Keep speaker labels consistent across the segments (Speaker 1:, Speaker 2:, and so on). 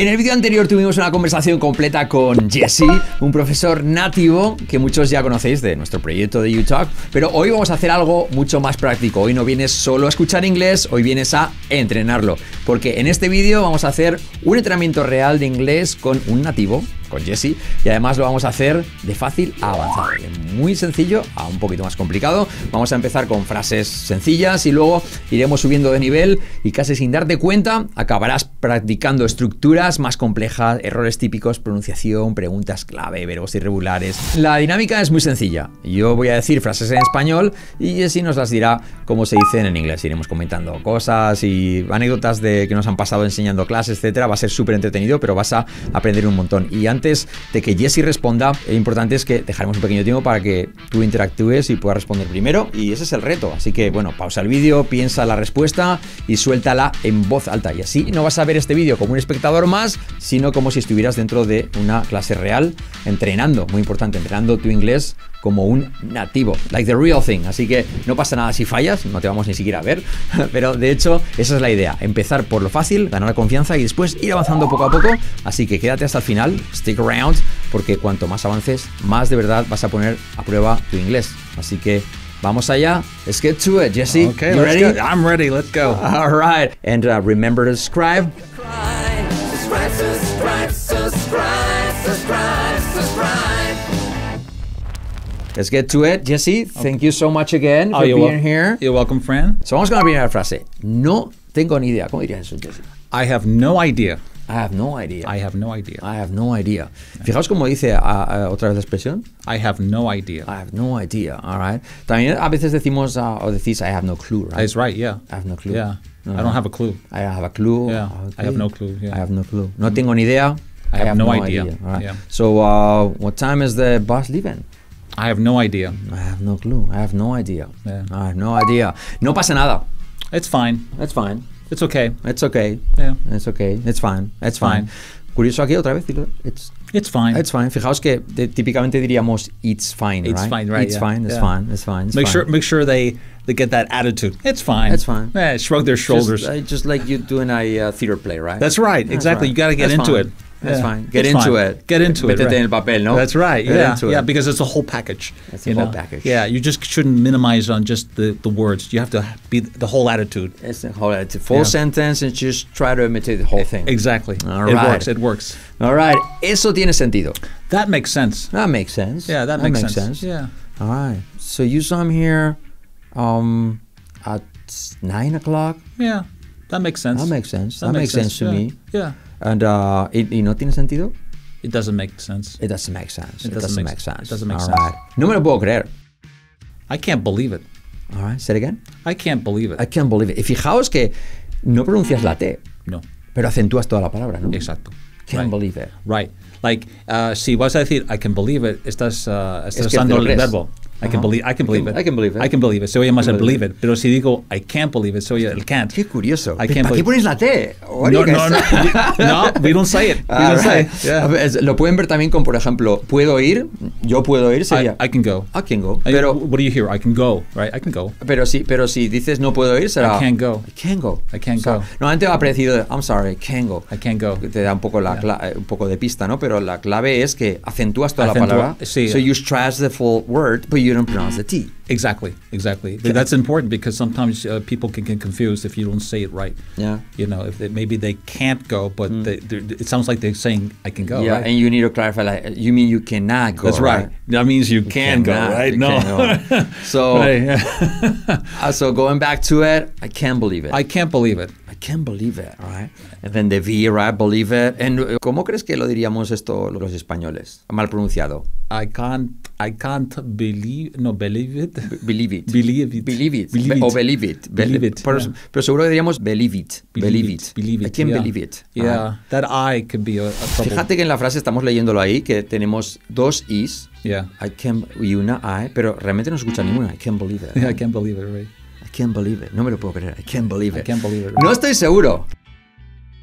Speaker 1: En el vídeo anterior tuvimos una conversación completa con Jesse, un profesor nativo que muchos ya conocéis de nuestro proyecto de UTalk, pero hoy vamos a hacer algo mucho más práctico. Hoy no vienes solo a escuchar inglés, hoy vienes a entrenarlo, porque en este vídeo vamos a hacer un entrenamiento real de inglés con un nativo, con Jesse, y además lo vamos a hacer de fácil a avanzado, de muy sencillo a un poquito más complicado. Vamos a empezar con frases sencillas y luego iremos subiendo de nivel y casi sin darte cuenta acabarás practicando estructuras más complejas, errores típicos, pronunciación, preguntas clave, verbos irregulares. La dinámica es muy sencilla. Yo voy a decir frases en español y Jesse nos las dirá como se dicen en inglés. Iremos comentando cosas y anécdotas de que nos han pasado enseñando clases, etcétera. Va a ser súper entretenido, pero vas a aprender un montón. Y antes de que Jesse responda, lo importante es que dejaremos un pequeño tiempo para que tú interactúes y puedas responder primero, y ese es el reto. Así que bueno, pausa el vídeo, piensa la respuesta y suéltala en voz alta, y así no vas a ver este vídeo como un espectador más, sino como si estuvieras dentro de una clase real entrenando, muy importante, entrenando tu inglés como un nativo, like the real thing. Así que no pasa nada si fallas, no te vamos ni siquiera a ver, pero de hecho esa es la idea, empezar por lo fácil, ganar confianza y después ir avanzando poco a poco. Así que quédate hasta el final, stick around, porque cuanto más avances, más de verdad vas a poner a prueba tu inglés. Así que vamos allá. Let's get to it, Jesse.
Speaker 2: Okay,
Speaker 1: you ready?
Speaker 2: go. I'm ready. Let's go.
Speaker 1: All right. And remember to subscribe. Subscribe. Let's get to it, Jesse. Thank you so much again for being here.
Speaker 2: You're welcome, Fran.
Speaker 1: So vamos con la primera frase. No tengo ni idea. ¿Cómo dirías eso, Jesse?
Speaker 2: I have no idea.
Speaker 1: I have no idea.
Speaker 2: I have no idea.
Speaker 1: I have no idea. Fijaos cómo dice otra vez la expresión.
Speaker 2: I have no idea.
Speaker 1: I have no idea. All right. También a veces decimos o decís I have no clue, right?
Speaker 2: That's right, yeah.
Speaker 1: I have no clue.
Speaker 2: Yeah.
Speaker 1: No,
Speaker 2: I don't have a clue.
Speaker 1: I have a clue.
Speaker 2: Yeah.
Speaker 1: Okay.
Speaker 2: I have no clue. Yeah.
Speaker 1: I have no clue. No tengo ni idea.
Speaker 2: I have no idea.
Speaker 1: All right.
Speaker 2: Yeah.
Speaker 1: So what time is the bus leaving?
Speaker 2: I have no idea.
Speaker 1: I have no clue. I have no idea.
Speaker 2: Yeah.
Speaker 1: I have no idea. No pasa nada.
Speaker 2: It's fine.
Speaker 1: That's fine.
Speaker 2: It's okay.
Speaker 1: It's okay.
Speaker 2: Yeah.
Speaker 1: It's okay. It's fine. It's fine. Curioso aquí otra vez.
Speaker 2: It's fine.
Speaker 1: It's fine. Fijaos que típicamente diríamos it's fine,
Speaker 2: It's
Speaker 1: right?
Speaker 2: fine, right?
Speaker 1: It's
Speaker 2: Yeah.
Speaker 1: fine. It's
Speaker 2: Yeah.
Speaker 1: fine. It's fine. It's
Speaker 2: Make
Speaker 1: fine.
Speaker 2: sure they get that attitude. It's fine.
Speaker 1: It's fine.
Speaker 2: Yeah, shrug their shoulders.
Speaker 1: Just like you doing a theater play, right?
Speaker 2: That's right.
Speaker 1: That's
Speaker 2: Exactly.
Speaker 1: right.
Speaker 2: You got to get
Speaker 1: That's
Speaker 2: into
Speaker 1: fine.
Speaker 2: it.
Speaker 1: That's
Speaker 2: Yeah.
Speaker 1: fine. Get
Speaker 2: It's
Speaker 1: into
Speaker 2: fine.
Speaker 1: it.
Speaker 2: Get into it.
Speaker 1: Métete
Speaker 2: Right.
Speaker 1: en el papel, ¿no?
Speaker 2: That's right.
Speaker 1: Get
Speaker 2: Yeah.
Speaker 1: into
Speaker 2: Yeah,
Speaker 1: it.
Speaker 2: because it's a whole package.
Speaker 1: It's a
Speaker 2: you
Speaker 1: whole
Speaker 2: know?
Speaker 1: package.
Speaker 2: Yeah, you just shouldn't minimize on just the words. You have to be the whole attitude.
Speaker 1: It's a whole full sentence and just try to imitate the whole thing.
Speaker 2: Exactly.
Speaker 1: All
Speaker 2: It
Speaker 1: right.
Speaker 2: works. It works.
Speaker 1: All right. Eso tiene sentido.
Speaker 2: That makes sense.
Speaker 1: That makes sense.
Speaker 2: Yeah, that makes sense. Yeah.
Speaker 1: All right. So you saw him here at 9 o'clock.
Speaker 2: Yeah. That makes sense.
Speaker 1: That makes sense. That makes sense to
Speaker 2: yeah.
Speaker 1: me.
Speaker 2: Yeah.
Speaker 1: And ¿y no tiene sentido?
Speaker 2: It doesn't make sense.
Speaker 1: It doesn't make sense.
Speaker 2: It doesn't make sense. It doesn't make
Speaker 1: All
Speaker 2: sense.
Speaker 1: right. No me lo puedo creer.
Speaker 2: I can't believe it.
Speaker 1: All right. Say it again.
Speaker 2: I can't believe
Speaker 1: I
Speaker 2: it.
Speaker 1: can't believe it. Y fijaos que no pronuncias la T,
Speaker 2: No.
Speaker 1: pero acentúas toda la palabra, ¿no?
Speaker 2: Exacto.
Speaker 1: Can't
Speaker 2: Right.
Speaker 1: believe it.
Speaker 2: Right. Like, si vas a decir I can believe it, estás
Speaker 1: que
Speaker 2: usando
Speaker 1: lo
Speaker 2: el
Speaker 1: crees.
Speaker 2: verbo. I can believe it.
Speaker 1: I can believe it.
Speaker 2: I can believe it. Se oye más el believe it. Pero si digo I can't believe it, se oye el can't.
Speaker 1: Qué curioso.
Speaker 2: I can't
Speaker 1: ¿Para qué
Speaker 2: believe-
Speaker 1: pones la T? What
Speaker 2: No,
Speaker 1: do you
Speaker 2: no,
Speaker 1: guys-
Speaker 2: no. We don't say it. We
Speaker 1: All
Speaker 2: don't say
Speaker 1: right.
Speaker 2: it. Yeah.
Speaker 1: A ver, lo pueden ver también con, por ejemplo, puedo ir, yo puedo ir, sería
Speaker 2: I can go.
Speaker 1: I can go.
Speaker 2: Pero,
Speaker 1: Pero,
Speaker 2: what do you hear? I can go, right? I can go.
Speaker 1: pero si dices no puedo ir, será
Speaker 2: I can't go.
Speaker 1: I can't go.
Speaker 2: I can't
Speaker 1: O sea,
Speaker 2: go.
Speaker 1: Normalmente va parecido de I'm sorry, I can't go.
Speaker 2: I can't go.
Speaker 1: Te da un poco, un poco de pista, ¿no? Pero la clave es que acentúas toda la
Speaker 2: Acentúa-
Speaker 1: palabra.
Speaker 2: sí.
Speaker 1: So you stress the full word, but you don't pronounce the T.
Speaker 2: Exactly. That's important because sometimes people can get confused if you don't say it right.
Speaker 1: Yeah.
Speaker 2: You know, if maybe they can't go, but it sounds like they're saying I can go.
Speaker 1: Yeah,
Speaker 2: right?
Speaker 1: and you need to clarify, like, you mean you cannot go,
Speaker 2: That's right. That means you can go,
Speaker 1: cannot,
Speaker 2: right?
Speaker 1: you
Speaker 2: No.
Speaker 1: can't go. So,
Speaker 2: Right, yeah.
Speaker 1: so going back to it, I can't believe it.
Speaker 2: I can't believe it.
Speaker 1: I can't believe it, right? And then the V, right? Believe it. And ¿cómo crees que lo diríamos esto los españoles? Mal pronunciado.
Speaker 2: I can't believe it.
Speaker 1: Believe it.
Speaker 2: Believe it.
Speaker 1: Believe it.
Speaker 2: Believe it.
Speaker 1: O believe it.
Speaker 2: Believe it,
Speaker 1: Pero,
Speaker 2: yeah.
Speaker 1: pero seguro que diríamos believe it. Believe it.
Speaker 2: Believe it.
Speaker 1: I can't
Speaker 2: yeah.
Speaker 1: believe it.
Speaker 2: Yeah,
Speaker 1: Right?
Speaker 2: that I could be a trouble.
Speaker 1: Fíjate que en la frase estamos leyéndolo ahí, que tenemos dos Is.
Speaker 2: Yeah.
Speaker 1: I can't, y una I, pero realmente no se escucha ninguna. I can't believe it.
Speaker 2: Yeah, I can't believe it, right?
Speaker 1: I can't believe it. No me lo puedo creer. I can't believe it.
Speaker 2: I can't believe it.
Speaker 1: No estoy seguro.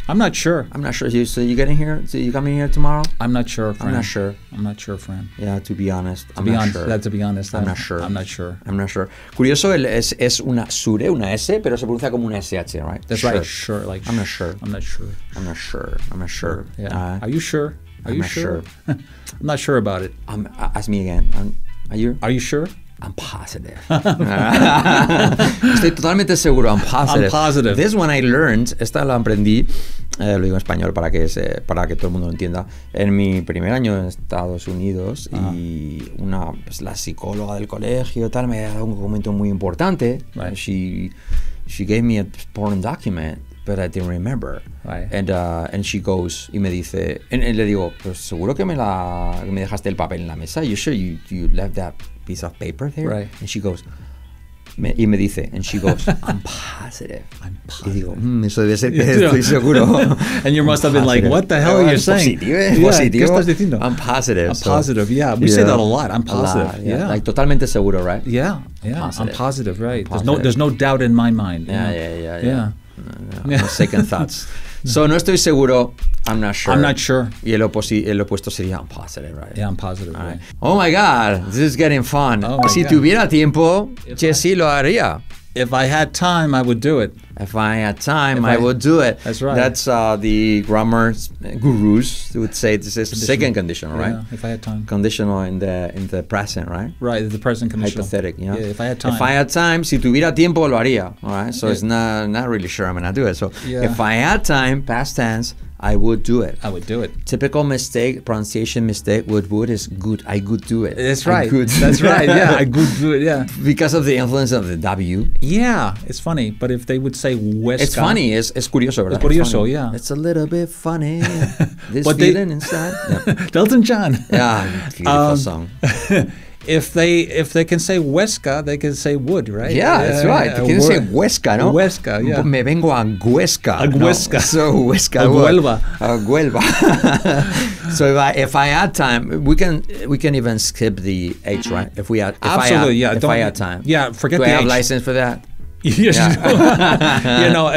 Speaker 2: I'm not sure.
Speaker 1: I'm not sure. So you getting here? So you coming here tomorrow?
Speaker 2: I'm not sure, Fran.
Speaker 1: I'm not sure.
Speaker 2: I'm not sure, Fran.
Speaker 1: Yeah, to be honest.
Speaker 2: To be honest,
Speaker 1: I'm not sure.
Speaker 2: I'm not sure.
Speaker 1: I'm not sure. Curioso, es una sure, una S, pero se pronuncia como una SH, right?
Speaker 2: That's
Speaker 1: sure.
Speaker 2: right. Sure. Like
Speaker 1: I'm not sure.
Speaker 2: I'm not sure.
Speaker 1: I'm not sure. I'm not sure.
Speaker 2: Yeah. Are you sure? Are
Speaker 1: I'm
Speaker 2: you
Speaker 1: not
Speaker 2: sure? I'm not sure about it.
Speaker 1: Ask me again.
Speaker 2: Are you sure?
Speaker 1: I'm positive. Estoy totalmente seguro. I'm positive.
Speaker 2: I'm positive.
Speaker 1: This one I learned. Esta la aprendí. Lo digo en español para que todo el mundo lo entienda. En mi primer año en Estados Unidos y pues, la psicóloga del colegio tal me ha dado un documento muy importante.
Speaker 2: Right.
Speaker 1: She gave me a important document, but I didn't remember.
Speaker 2: Right.
Speaker 1: And she goes y me dice, y le digo, pues seguro que me dejaste el papel en la mesa. You sure you left that piece of paper there?
Speaker 2: Right.
Speaker 1: And she goes, y me dice, and she goes, I'm positive.
Speaker 2: I'm
Speaker 1: Y digo,
Speaker 2: positive.
Speaker 1: eso debe ser que estoy seguro.
Speaker 2: And you must have been like, what the hell are you saying?
Speaker 1: Positivo.
Speaker 2: ¿Qué estás diciendo?
Speaker 1: I'm positive.
Speaker 2: I'm positive, yeah. We say that a lot. I'm positive.
Speaker 1: A lot,
Speaker 2: yeah.
Speaker 1: Like totalmente seguro, right?
Speaker 2: Yeah.
Speaker 1: Positive.
Speaker 2: I'm positive, right.
Speaker 1: Positive.
Speaker 2: There's no doubt in my mind.
Speaker 1: Yeah. No second thoughts. So no estoy seguro. I'm not sure.
Speaker 2: I'm not sure.
Speaker 1: Y el opuesto sería I'm positive, right?
Speaker 2: Yeah, I'm positive.
Speaker 1: All
Speaker 2: Right.
Speaker 1: right. Oh my God, this is getting fun.
Speaker 2: Oh my
Speaker 1: Si
Speaker 2: God.
Speaker 1: tuviera tiempo, Jesse lo haría.
Speaker 2: If I had time, I would do it.
Speaker 1: If I had time, I would do it.
Speaker 2: That's right.
Speaker 1: That's the grammar gurus would say this is second conditional, right?
Speaker 2: Yeah, if I had time.
Speaker 1: Conditional in the present, right?
Speaker 2: Right, the present conditional.
Speaker 1: Hypothetic, yeah.
Speaker 2: Yeah, if I had time.
Speaker 1: If I had time, si tuviera tiempo, lo haría. All right, so it's not really sure I'm gonna do it. So if I had time, past tense, I would do it.
Speaker 2: I would do it.
Speaker 1: Typical pronunciation mistake would is good. I could do it.
Speaker 2: That's right.
Speaker 1: I could.
Speaker 2: That's right. Yeah, I could do it. Yeah.
Speaker 1: Because of the influence of the W.
Speaker 2: Yeah, it's funny. But if they would say Huesca,
Speaker 1: It's funny. Es curioso, ¿verdad?
Speaker 2: Es curioso,
Speaker 1: funny.
Speaker 2: yeah.
Speaker 1: It's a little bit funny. This
Speaker 2: But
Speaker 1: feeling inside. Yeah.
Speaker 2: Elton John.
Speaker 1: Yeah, beautiful song.
Speaker 2: If they can say Huesca, they can say wood, right?
Speaker 1: Yeah, that's right. They can say Huesca, ¿no?
Speaker 2: Huesca, yeah.
Speaker 1: Me vengo a Huesca.
Speaker 2: A Huesca.
Speaker 1: No, so Huesca.
Speaker 2: A Huelva.
Speaker 1: A Huelva. So if I had time, we can even skip the H, right? If I had time.
Speaker 2: Yeah, forget
Speaker 1: Do
Speaker 2: the
Speaker 1: I have
Speaker 2: H.
Speaker 1: license for that?
Speaker 2: Yes, you know,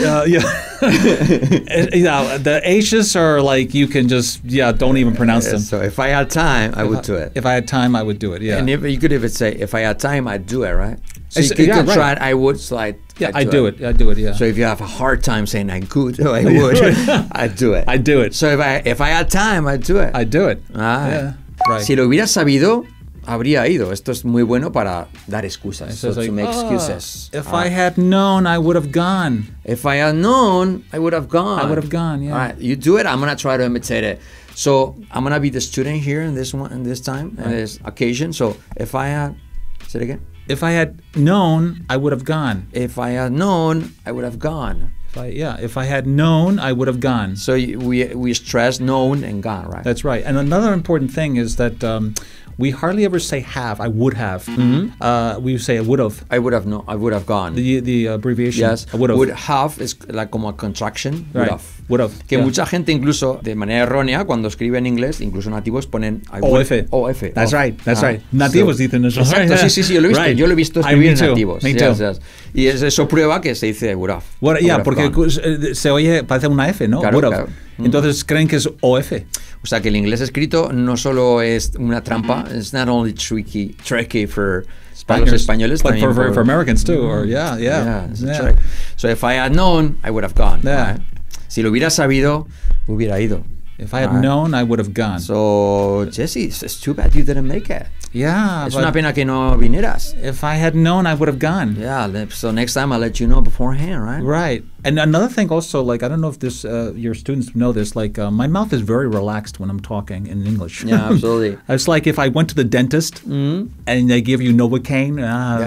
Speaker 2: the H's are like you can just don't even pronounce them.
Speaker 1: So if I had time, I would do it.
Speaker 2: If I had time, I would do it. Yeah,
Speaker 1: and if you could even say, if I had time, I'd do it, right? So you
Speaker 2: Yeah,
Speaker 1: could
Speaker 2: right.
Speaker 1: try it. I would slide.
Speaker 2: yeah, I do it. I do it. Yeah.
Speaker 1: So if you have a hard time saying I could, or I would, I'd do it.
Speaker 2: I do it.
Speaker 1: So if I had time, I'd do it.
Speaker 2: I do it.
Speaker 1: Ah.
Speaker 2: Yeah. Right.
Speaker 1: Si lo hubiera sabido, habría ido. Esto es muy bueno para dar excusas.
Speaker 2: So it's
Speaker 1: to
Speaker 2: like,
Speaker 1: make excuses.
Speaker 2: If I had known, I would have gone.
Speaker 1: If I had known, I would have gone.
Speaker 2: I would have gone. Yeah.
Speaker 1: All right, you do it. I'm gonna try to imitate it. So I'm gonna be the student here in this time, in this occasion. So if I had, say it again.
Speaker 2: If I had known, I would have gone.
Speaker 1: If I had known, I would have gone.
Speaker 2: If I had known, I would have gone.
Speaker 1: So we stress known and gone, right?
Speaker 2: That's right. And another important thing is that we hardly ever say have. I would have. We say I would have.
Speaker 1: I would have I would have gone.
Speaker 2: The abbreviation.
Speaker 1: Yes.
Speaker 2: I would have.
Speaker 1: Would have is like como a contraction.
Speaker 2: Right.
Speaker 1: Would have.
Speaker 2: Would have.
Speaker 1: Que mucha gente incluso de manera errónea cuando escribe en inglés, incluso nativos ponen
Speaker 2: OF.
Speaker 1: OF.
Speaker 2: That's right. That's right. Nativos dicen eso.
Speaker 1: Exacto. Sí, yo lo he visto.
Speaker 2: Right.
Speaker 1: Yo lo he visto escribir en
Speaker 2: Me too.
Speaker 1: nativos.
Speaker 2: Me too.
Speaker 1: Yes. Y eso prueba que se dice would have.
Speaker 2: Well, yeah,
Speaker 1: Would have
Speaker 2: porque
Speaker 1: gone.
Speaker 2: se oye, parece una F, ¿no?
Speaker 1: Claro,
Speaker 2: Would have.
Speaker 1: claro.
Speaker 2: Entonces creen que es OF.
Speaker 1: O sea que el inglés escrito no solo es una trampa, it's not only tricky for los españoles,
Speaker 2: but
Speaker 1: también
Speaker 2: for Americans too. Or yeah.
Speaker 1: It's a trick. So if I had known, I would have gone.
Speaker 2: Yeah.
Speaker 1: Right? Si lo hubiera sabido, hubiera ido.
Speaker 2: If I had known, I would have gone.
Speaker 1: So Jesse, it's too bad you didn't make it.
Speaker 2: Yeah.
Speaker 1: Es una pena que no vinieras.
Speaker 2: If I had known, I would have gone.
Speaker 1: Yeah. So next time I'll let you know beforehand, right?
Speaker 2: Right. And another thing also, like, I don't know if this your students know this, like, my mouth is very relaxed when I'm talking in English.
Speaker 1: Yeah, absolutely.
Speaker 2: It's like if I went to the dentist and they give you Novocaine.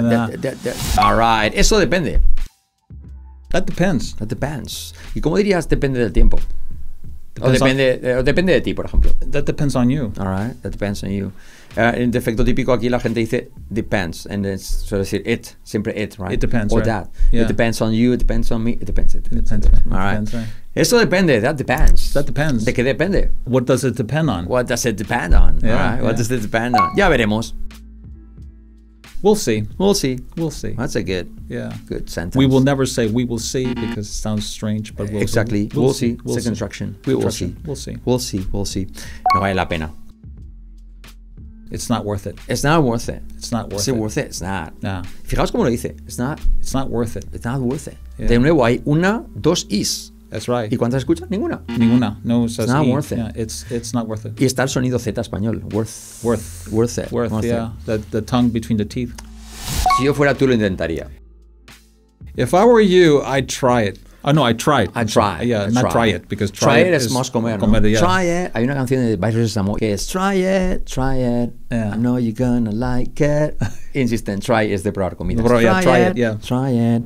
Speaker 1: All right. Eso depende.
Speaker 2: That depends.
Speaker 1: That depends. ¿Y cómo dirías depende del tiempo? O depende de ti, por ejemplo.
Speaker 2: That depends on you.
Speaker 1: All right, that depends on you. En defecto típico aquí la gente dice depends, and suele decir it, siempre it, right?
Speaker 2: It depends,
Speaker 1: or
Speaker 2: right.
Speaker 1: that.
Speaker 2: Yeah.
Speaker 1: It depends on you, it depends on me, it depends.
Speaker 2: It depends.
Speaker 1: All right.
Speaker 2: Depends, right.
Speaker 1: Eso depende, that depends.
Speaker 2: That depends.
Speaker 1: ¿De qué depende?
Speaker 2: What does it depend on?
Speaker 1: What does it depend on?
Speaker 2: Yeah,
Speaker 1: all right? What does it depend on? Ya veremos.
Speaker 2: We'll see.
Speaker 1: We'll see.
Speaker 2: We'll see.
Speaker 1: That's a good sentence.
Speaker 2: We will never say we will see because it sounds strange, but
Speaker 1: exactly. We'll see.
Speaker 2: We'll
Speaker 1: Second
Speaker 2: see.
Speaker 1: instruction. We will see.
Speaker 2: We'll see.
Speaker 1: We'll see. We'll see. No vale la pena.
Speaker 2: It's not worth it.
Speaker 1: It's not worth it.
Speaker 2: It's not worth
Speaker 1: Is
Speaker 2: it.
Speaker 1: it worth it? It's not.
Speaker 2: No.
Speaker 1: Fijaos cómo lo dice. It's not
Speaker 2: worth it.
Speaker 1: It's not worth it.
Speaker 2: Yeah.
Speaker 1: De nuevo hay una, dos is.
Speaker 2: That's right.
Speaker 1: ¿Y cuántas escuchas? Ninguna.
Speaker 2: Ninguna. No, it says
Speaker 1: It's not
Speaker 2: E.
Speaker 1: worth it.
Speaker 2: Yeah, it's not worth it.
Speaker 1: Y está el sonido Z español. Worth it. Worth
Speaker 2: yeah. The tongue between the teeth.
Speaker 1: Si yo fuera tú lo intentaría.
Speaker 2: If I were you, I'd try it. Oh no, I'd try it.
Speaker 1: I'd try.
Speaker 2: Yeah,
Speaker 1: I'd
Speaker 2: not try it because
Speaker 1: try it es más comer, ¿no?
Speaker 2: Yeah.
Speaker 1: Try it. Hay una canción de Vice vs. Samoa que es try it.
Speaker 2: Yeah.
Speaker 1: I know you're gonna like it. Insisten, try es de probar comida.
Speaker 2: Try it. Yeah.
Speaker 1: Try it.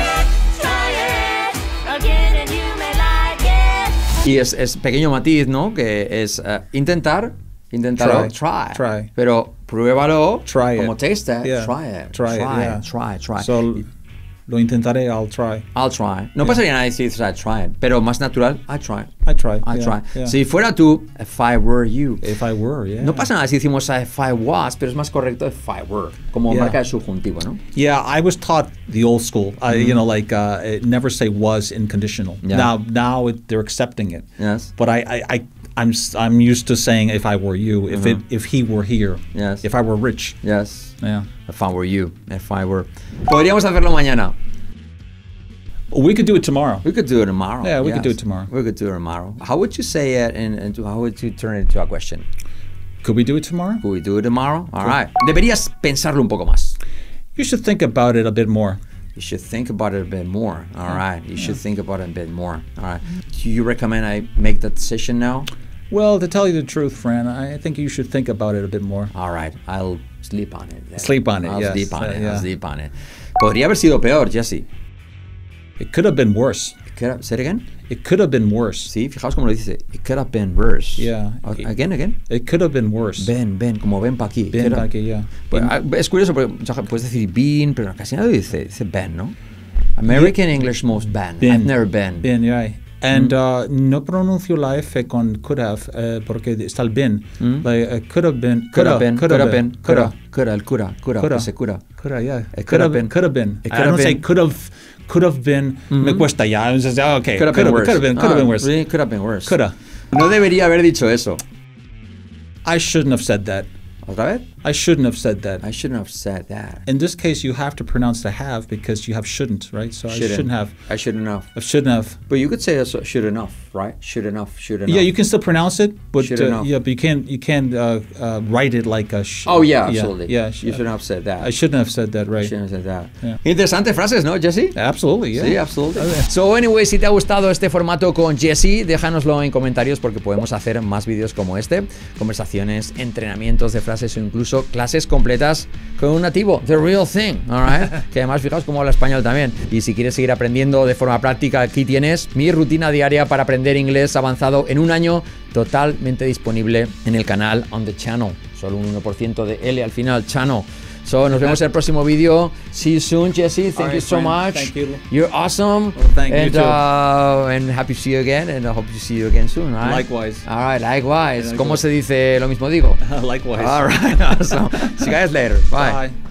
Speaker 3: Again and you may like it.
Speaker 1: Y es pequeño matiz, ¿no? Que es inténtalo, try. Pero pruébalo,
Speaker 2: Try
Speaker 1: como
Speaker 2: it.
Speaker 1: taste it,
Speaker 2: Yeah.
Speaker 1: try.
Speaker 2: So, lo intentaré, I'll try.
Speaker 1: No pasaría nada si dices I try it, pero más natural, I try.
Speaker 2: I try. Yeah.
Speaker 1: Si fuera tú, if I were you.
Speaker 2: If I were, yeah.
Speaker 1: No pasa nada si decimos if I was, pero es más correcto if I were, como
Speaker 2: Yeah.
Speaker 1: marca de subjuntivo, ¿no?
Speaker 2: Yeah, I was taught the old school. You know, like never say was in conditional.
Speaker 1: Yeah.
Speaker 2: Now they're accepting it.
Speaker 1: Yes.
Speaker 2: But I'm used to saying if I were you, if he were here,
Speaker 1: Yes.
Speaker 2: if I were rich.
Speaker 1: Yes.
Speaker 2: Yeah.
Speaker 1: If I were you, if I were. Podríamos hacerlo mañana.
Speaker 2: We could do it tomorrow.
Speaker 1: We could do it tomorrow.
Speaker 2: Yeah, we could do it tomorrow.
Speaker 1: We could do it tomorrow. How would you say it and how would you turn it into a question?
Speaker 2: Could we do it tomorrow?
Speaker 1: Could we do it tomorrow? All right. Deberías pensarlo un poco más.
Speaker 2: You should think about it a bit more.
Speaker 1: You should think about it a bit more. All right. You should think about it a bit more. All right. Do you recommend I make that decision now?
Speaker 2: Well, to tell you the truth, Fran, I think you should think about it a bit more.
Speaker 1: All right. I'll sleep on it. Then.
Speaker 2: Sleep on it,
Speaker 1: I'll
Speaker 2: yes.
Speaker 1: sleep on it.
Speaker 2: Yeah.
Speaker 1: I'll sleep on it. Podría haber sido peor, Jesse.
Speaker 2: It could have been worse.
Speaker 1: Say it again?
Speaker 2: It could have been worse.
Speaker 1: Sí, fijaos cómo lo dice. It could have been worse.
Speaker 2: Yeah.
Speaker 1: Again.
Speaker 2: It could have been worse.
Speaker 1: Ven, como ven pa' aquí.
Speaker 2: Ven pa' aquí, yeah.
Speaker 1: Pues, es curioso porque puedes decir been, pero casi nadie dice ben, ¿no? American English most ben. I've never been.
Speaker 2: Been, yeah. And no pronuncio la F con could have porque está el been. Like, could have been.
Speaker 1: Could have been. El cura, que se cura.
Speaker 2: Coulda, yeah.
Speaker 1: Could have been.
Speaker 2: Could have been.
Speaker 1: It
Speaker 2: I don't say could have been. Me cuesta ya. I just, okay.
Speaker 1: Could have been worse.
Speaker 2: Could have been worse.
Speaker 1: Really? Could have been worse.
Speaker 2: Coulda.
Speaker 1: No debería haber dicho eso.
Speaker 2: I shouldn't have said that.
Speaker 1: ¿Otra vez?
Speaker 2: I shouldn't have said that.
Speaker 1: I shouldn't have said that.
Speaker 2: In this case, you have to pronounce the have because you have shouldn't, right? So I shouldn't have.
Speaker 1: I shouldn't have.
Speaker 2: I shouldn't have.
Speaker 1: But you could say also should enough, right? Should enough.
Speaker 2: Yeah, you can still pronounce it, but
Speaker 1: Should enough.
Speaker 2: yeah, but you can't write it like a.
Speaker 1: Oh yeah, absolutely.
Speaker 2: Yeah,
Speaker 1: you shouldn't have said that.
Speaker 2: I shouldn't have said that, right?
Speaker 1: Shouldn't have said that.
Speaker 2: Yeah.
Speaker 1: Interesantes frases, ¿no, Jesse?
Speaker 2: Absolutely, yeah.
Speaker 1: Sí, absolutely. So anyway, si te ha gustado este formato con Jesse, déjanoslo en comentarios porque podemos hacer más vídeos como este, conversaciones, entrenamientos de frases o incluso clases completas con un nativo, the real thing, all right? Que además fijaos cómo habla español también. Y si quieres seguir aprendiendo de forma práctica, aquí tienes mi rutina diaria para aprender inglés avanzado en un año, totalmente disponible en el canal On The Channel. Solo un 1% de L al final, channel. So, nos vemos en el próximo vídeo. See you soon, Jesse. Thank you so much.
Speaker 2: Thank you.
Speaker 1: You're awesome.
Speaker 2: Well, thank you too.
Speaker 1: And happy to see you again. And I hope to see you again soon. All right?
Speaker 2: Likewise.
Speaker 1: All right, likewise.
Speaker 2: Yeah,
Speaker 1: ¿Cómo se dice lo mismo digo?
Speaker 2: Likewise.
Speaker 1: All right, awesome. See you guys later. Bye.
Speaker 2: Bye.